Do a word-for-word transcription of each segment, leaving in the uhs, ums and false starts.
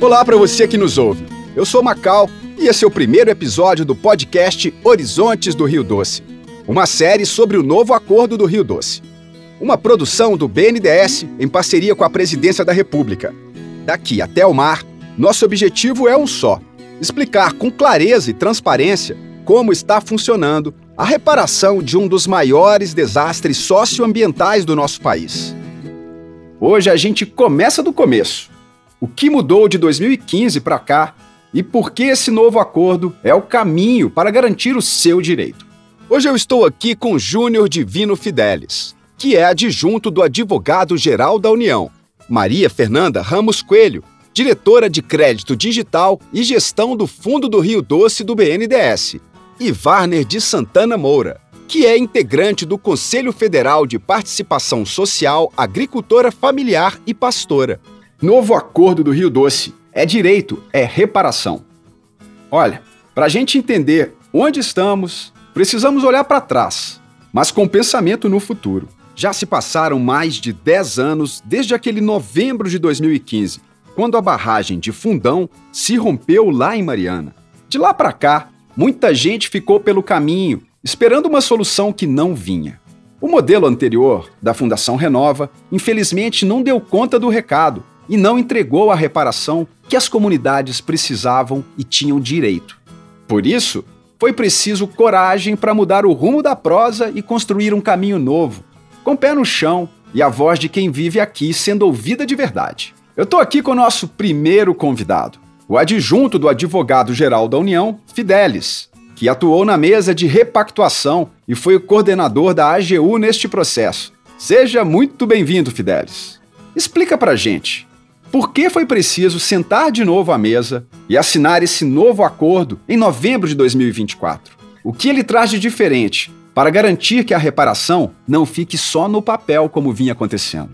Olá para você que nos ouve. Eu sou Macau e esse é o primeiro episódio do podcast Horizontes do Rio Doce, uma série sobre o novo Acordo do Rio Doce. Uma produção do B N D E S em parceria com a Presidência da República. Daqui até o mar, nosso objetivo é um só: explicar com clareza e transparência como está funcionando a reparação de um dos maiores desastres socioambientais do nosso país. Hoje a gente começa do começo. O que mudou de dois mil e quinze para cá e por que esse novo acordo é o caminho para garantir o seu direito. Hoje eu estou aqui com Júnior Divino Fidelis, que é adjunto do Advogado-Geral da União, Maria Fernanda Ramos Coelho, diretora de Crédito Digital e Gestão do Fundo do Rio Doce do B N D E S, e Warner de Santana Moura, que é integrante do Conselho Federal de Participação Social, Agricultora Familiar e Pastora. Novo Acordo do Rio Doce. É direito, é reparação. Olha, para a gente entender onde estamos, precisamos olhar para trás, mas com pensamento no futuro. Já se passaram mais de dez anos desde aquele novembro de dois mil e quinze, quando a barragem de Fundão se rompeu lá em Mariana. De lá para cá, muita gente ficou pelo caminho, esperando uma solução que não vinha. O modelo anterior, da Fundação Renova, infelizmente não deu conta do recado e não entregou a reparação que as comunidades precisavam e tinham direito. Por isso, foi preciso coragem para mudar o rumo da prosa e construir um caminho novo, com o pé no chão e a voz de quem vive aqui sendo ouvida de verdade. Eu estou aqui com o nosso primeiro convidado, o adjunto do Advogado-Geral da União, Fidelis, que atuou na mesa de repactuação e foi o coordenador da A G U neste processo. Seja muito bem-vindo, Fidelis. Explica pra gente, por que foi preciso sentar de novo à mesa e assinar esse novo acordo em novembro de dois mil e vinte e quatro? O que ele traz de diferente para garantir que a reparação não fique só no papel como vinha acontecendo?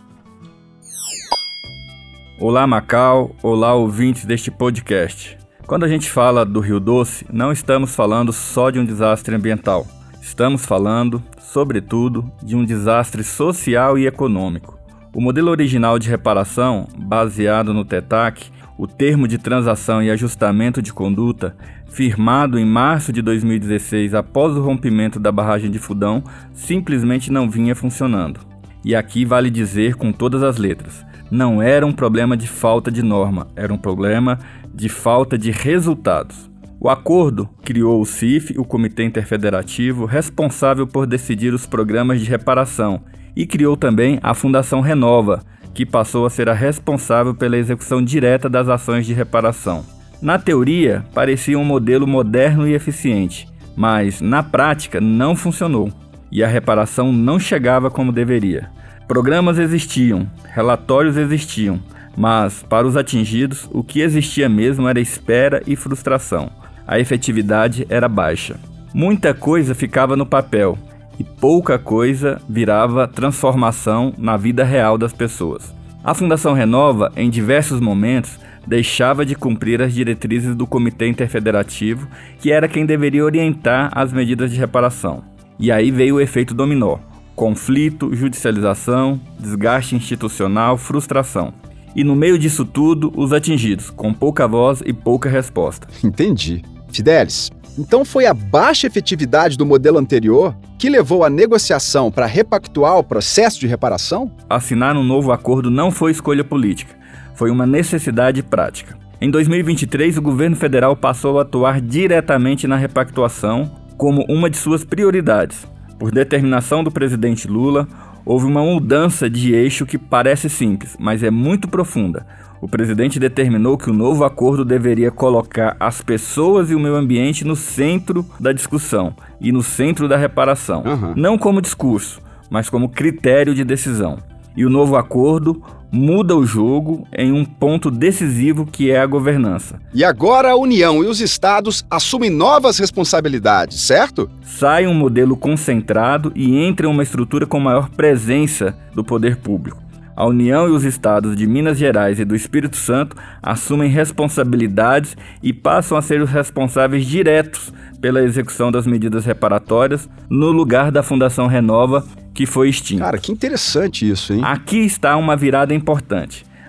Olá, Macau. Olá, ouvintes deste podcast. Quando a gente fala do Rio Doce, não estamos falando só de um desastre ambiental. Estamos falando, sobretudo, de um desastre social e econômico. O modelo original de reparação, baseado no T E T A C, o Termo de Transação e Ajustamento de Conduta, firmado em março de dois mil e dezesseis após o rompimento da barragem de Fundão, simplesmente não vinha funcionando. E aqui vale dizer com todas as letras, não era um problema de falta de norma, era um problema de falta de resultados. O acordo criou o C I F, o Comitê Interfederativo, responsável por decidir os programas de reparação, e criou também a Fundação Renova, que passou a ser a responsável pela execução direta das ações de reparação. Na teoria, parecia um modelo moderno e eficiente, mas na prática não funcionou, e a reparação não chegava como deveria. Programas existiam, relatórios existiam, mas para os atingidos, o que existia mesmo era espera e frustração. A efetividade era baixa. Muita coisa ficava no papel, e pouca coisa virava transformação na vida real das pessoas. A Fundação Renova, em diversos momentos, deixava de cumprir as diretrizes do Comitê Interfederativo, que era quem deveria orientar as medidas de reparação. E aí veio o efeito dominó: conflito, judicialização, desgaste institucional, frustração. E no meio disso tudo, os atingidos, com pouca voz e pouca resposta. Entendi. Fidelis, então foi a baixa efetividade do modelo anterior que levou à negociação para repactuar o processo de reparação? Assinar um novo acordo não foi escolha política, foi uma necessidade prática. Em dois mil e vinte e três, o governo federal passou a atuar diretamente na repactuação como uma de suas prioridades. Por determinação do presidente Lula, houve uma mudança de eixo que parece simples, mas é muito profunda. O presidente determinou que o novo acordo deveria colocar as pessoas e o meio ambiente no centro da discussão e no centro da reparação. Uhum. Não como discurso, mas como critério de decisão. E o novo acordo muda o jogo em um ponto decisivo, que é a governança. E agora a União e os estados assumem novas responsabilidades, certo? Sai um modelo concentrado e entra uma estrutura com maior presença do poder público. A União e os estados de Minas Gerais e do Espírito Santo assumem responsabilidades e passam a ser os responsáveis diretos pela execução das medidas reparatórias no lugar da Fundação Renova, que foi extinta. Cara, que interessante isso, hein? Aqui está uma virada importante.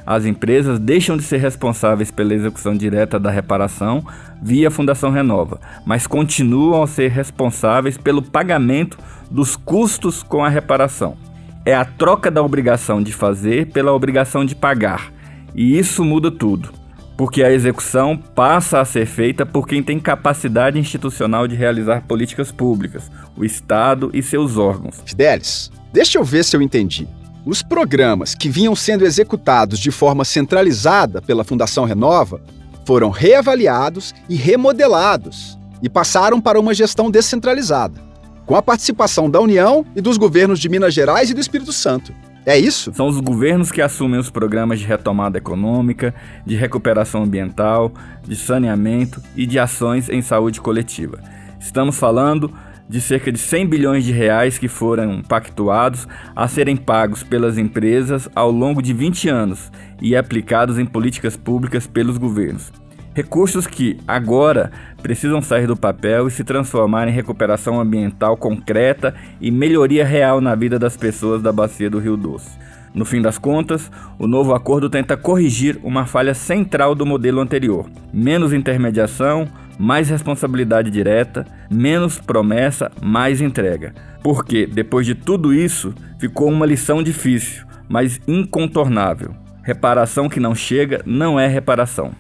As empresas deixam de ser responsáveis pela execução direta da reparação via Fundação Renova, mas continuam a ser responsáveis pelo pagamento dos custos com a reparação. É a troca da obrigação de fazer pela obrigação de pagar, e isso muda tudo, porque a execução passa a ser feita por quem tem capacidade institucional de realizar políticas públicas, o Estado e seus órgãos. Fidelis, deixa eu ver se eu entendi. Os programas que vinham sendo executados de forma centralizada pela Fundação Renova foram reavaliados e remodelados e passaram para uma gestão descentralizada, com a participação da União e dos governos de Minas Gerais e do Espírito Santo. É isso? São os governos que assumem os programas de retomada econômica, de recuperação ambiental, de saneamento e de ações em saúde coletiva. Estamos falando de cerca de cem bilhões de reais que foram pactuados a serem pagos pelas empresas ao longo de vinte anos e aplicados em políticas públicas pelos governos. Recursos que, agora, precisam sair do papel e se transformar em recuperação ambiental concreta e melhoria real na vida das pessoas da bacia do Rio Doce. No fim das contas, o novo acordo tenta corrigir uma falha central do modelo anterior: menos intermediação, mais responsabilidade direta, menos promessa, mais entrega. Porque, depois de tudo isso, ficou uma lição difícil, mas incontornável. Reparação que não chega não é reparação.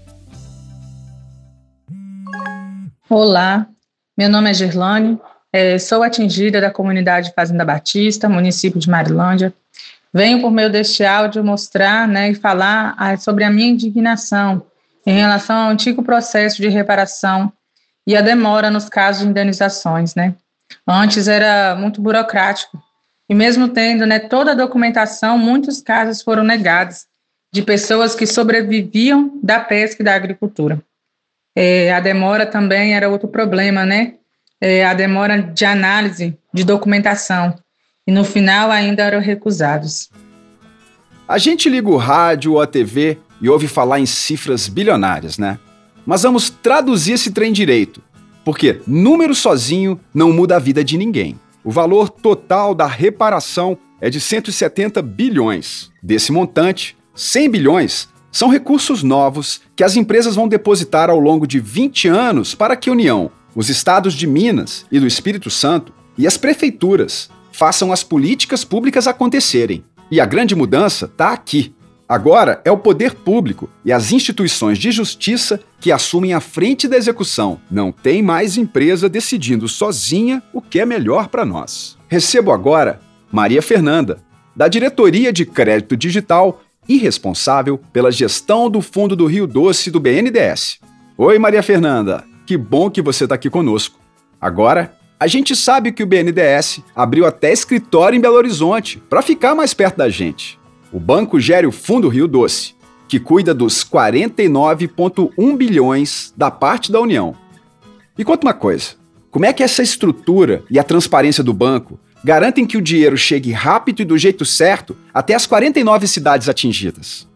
Olá, meu nome é Gerlane, é, sou atingida da comunidade Fazenda Batista, município de Marilândia. Venho por meio deste áudio mostrar, né, e falar ah, sobre a minha indignação em relação ao antigo processo de reparação e a demora nos casos de indenizações, né? Antes era muito burocrático e mesmo tendo, né, toda a documentação, muitos casos foram negados de pessoas que sobreviviam da pesca e da agricultura. É, a demora também era outro problema, né? É, a demora de análise de documentação e no final ainda eram recusados. A gente liga o rádio ou a T V e ouve falar em cifras bilionárias, né? Mas vamos traduzir esse trem direito, porque número sozinho não muda a vida de ninguém. O valor total da reparação é de cento e setenta bilhões. Desse montante, cem bilhões são recursos novos que as empresas vão depositar ao longo de vinte anos para que a União, os estados de Minas e do Espírito Santo e as prefeituras façam as políticas públicas acontecerem. E a grande mudança está aqui. Agora é o poder público e as instituições de justiça que assumem a frente da execução. Não tem mais empresa decidindo sozinha o que é melhor para nós. Recebo agora Maria Fernanda, da Diretoria de Crédito Digital e responsável pela gestão do Fundo do Rio Doce do B N D E S. Oi, Maria Fernanda, que bom que você está aqui conosco. Agora, a gente sabe que o B N D E S abriu até escritório em Belo Horizonte para ficar mais perto da gente. O banco gera o Fundo Rio Doce, que cuida dos quarenta e nove vírgula um bilhões da parte da União. E conta uma coisa, como é que essa estrutura e a transparência do banco garantem que o dinheiro chegue rápido e do jeito certo até as quarenta e nove cidades atingidas?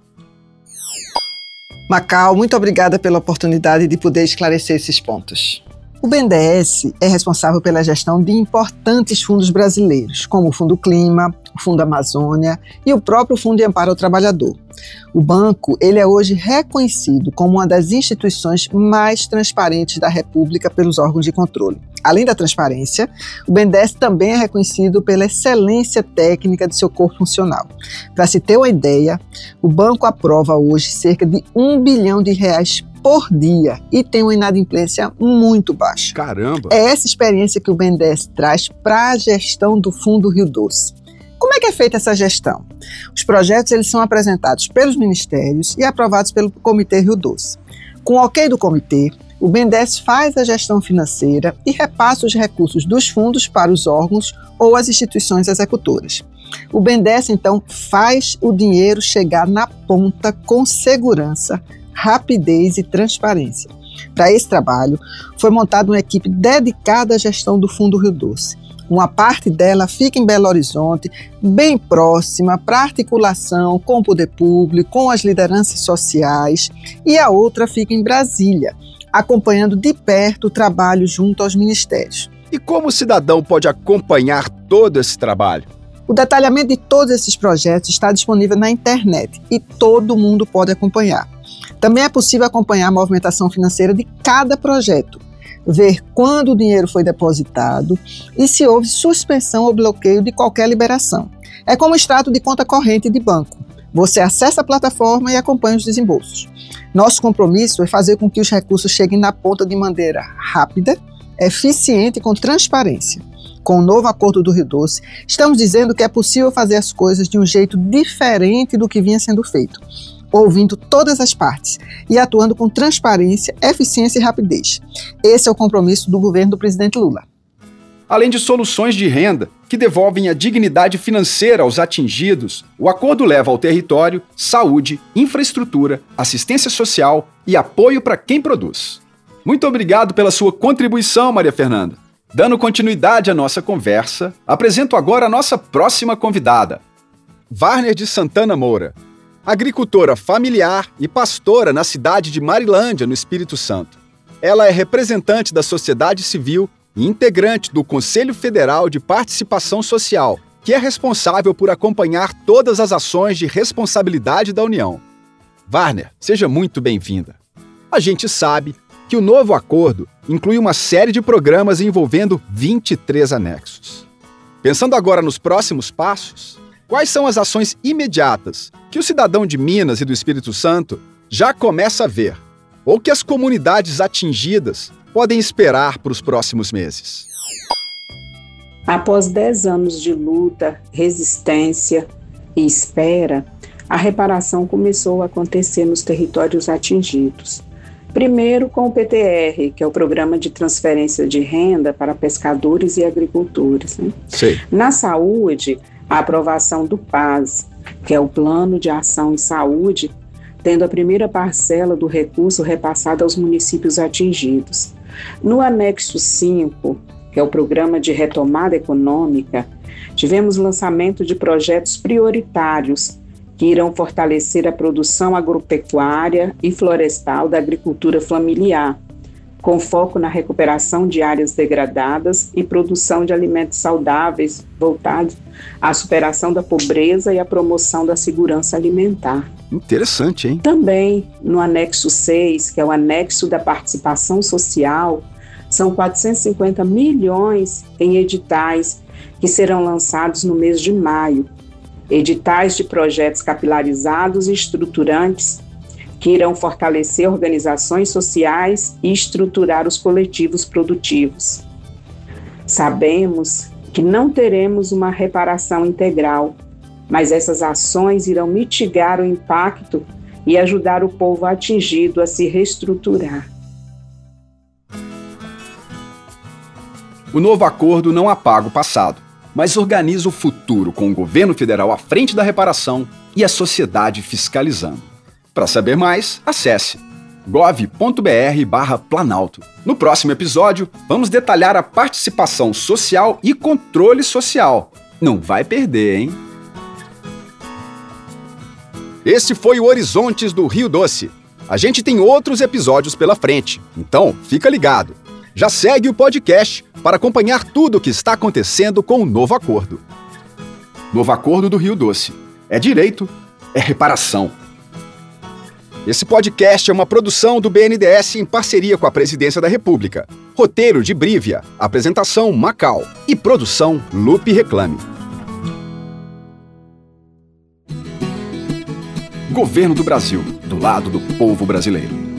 Macau, muito obrigada pela oportunidade de poder esclarecer esses pontos. O B N D E S é responsável pela gestão de importantes fundos brasileiros, como o Fundo Clima, o Fundo Amazônia e o próprio Fundo de Amparo ao Trabalhador. O banco ele é hoje reconhecido como uma das instituições mais transparentes da República pelos órgãos de controle. Além da transparência, o B N D E S também é reconhecido pela excelência técnica de seu corpo funcional. Para se ter uma ideia, o banco aprova hoje cerca de um bilhão de reais por dia e tem uma inadimplência muito baixa. Caramba! É essa experiência que o B N D E S traz para a gestão do Fundo Rio Doce. Como é que é feita essa gestão? Os projetos eles são apresentados pelos ministérios e aprovados pelo Comitê Rio Doce. Com o ok do comitê, o B N D E S faz a gestão financeira e repassa os recursos dos fundos para os órgãos ou as instituições executoras. O B N D E S, então, faz o dinheiro chegar na ponta com segurança, rapidez e transparência. Para esse trabalho, foi montada uma equipe dedicada à gestão do Fundo Rio Doce. Uma parte dela fica em Belo Horizonte, bem próxima para articulação com o poder público, com as lideranças sociais, e a outra fica em Brasília, acompanhando de perto o trabalho junto aos ministérios. E como o cidadão pode acompanhar todo esse trabalho? O detalhamento de todos esses projetos está disponível na internet e todo mundo pode acompanhar. Também é possível acompanhar a movimentação financeira de cada projeto, ver quando o dinheiro foi depositado e se houve suspensão ou bloqueio de qualquer liberação. É como o extrato de conta corrente de banco. Você acessa a plataforma e acompanha os desembolsos. Nosso compromisso é fazer com que os recursos cheguem na ponta de maneira rápida, eficiente e com transparência. Com o novo acordo do Rio Doce, estamos dizendo que é possível fazer as coisas de um jeito diferente do que vinha sendo feito, ouvindo todas as partes e atuando com transparência, eficiência e rapidez. Esse é o compromisso do governo do presidente Lula. Além de soluções de renda que devolvem a dignidade financeira aos atingidos, o acordo leva ao território saúde, infraestrutura, assistência social e apoio para quem produz. Muito obrigado pela sua contribuição, Maria Fernanda. Dando continuidade à nossa conversa, apresento agora a nossa próxima convidada, Wagner de Santana Moura, agricultora familiar e pastora na cidade de Marilândia, no Espírito Santo. Ela é representante da sociedade civil e integrante do Conselho Federal de Participação Social, que é responsável por acompanhar todas as ações de responsabilidade da União. Wagner, seja muito bem-vinda. A gente sabe que o novo acordo inclui uma série de programas envolvendo vinte e três anexos. Pensando agora nos próximos passos, quais são as ações imediatas que o cidadão de Minas e do Espírito Santo já começa a ver, ou que as comunidades atingidas podem esperar para os próximos meses? Após dez anos de luta, resistência e espera, a reparação começou a acontecer nos territórios atingidos. Primeiro com o P T R, que é o Programa de Transferência de Renda para Pescadores e Agricultores. Né? Sim. Na saúde, a aprovação do P A S, que é o Plano de Ação em Saúde, tendo a primeira parcela do recurso repassada aos municípios atingidos. No anexo cinco, que é o Programa de Retomada Econômica, tivemos lançamento de projetos prioritários que irão fortalecer a produção agropecuária e florestal da agricultura familiar, com foco na recuperação de áreas degradadas e produção de alimentos saudáveis voltados à superação da pobreza e à promoção da segurança alimentar. Interessante, hein? Também, no anexo seis, que é o anexo da participação social, são quatrocentos e cinquenta milhões em editais que serão lançados no mês de maio. Editais de projetos capilarizados e estruturantes que irão fortalecer organizações sociais e estruturar os coletivos produtivos. Sabemos que não teremos uma reparação integral, mas essas ações irão mitigar o impacto e ajudar o povo atingido a se reestruturar. O novo acordo não apaga o passado, mas organiza o futuro com o governo federal à frente da reparação e a sociedade fiscalizando. Para saber mais, acesse gov ponto br barra Planalto. No próximo episódio, vamos detalhar a participação social e controle social. Não vai perder, hein? Esse foi o Horizontes do Rio Doce. A gente tem outros episódios pela frente, então fica ligado. Já segue o podcast para acompanhar tudo o que está acontecendo com o novo acordo. Novo Acordo do Rio Doce. É direito, é reparação. Esse podcast é uma produção do B N D E S em parceria com a Presidência da República. Roteiro de Brívia, apresentação Macau e produção Lupe Reclame. Governo do Brasil, do lado do povo brasileiro.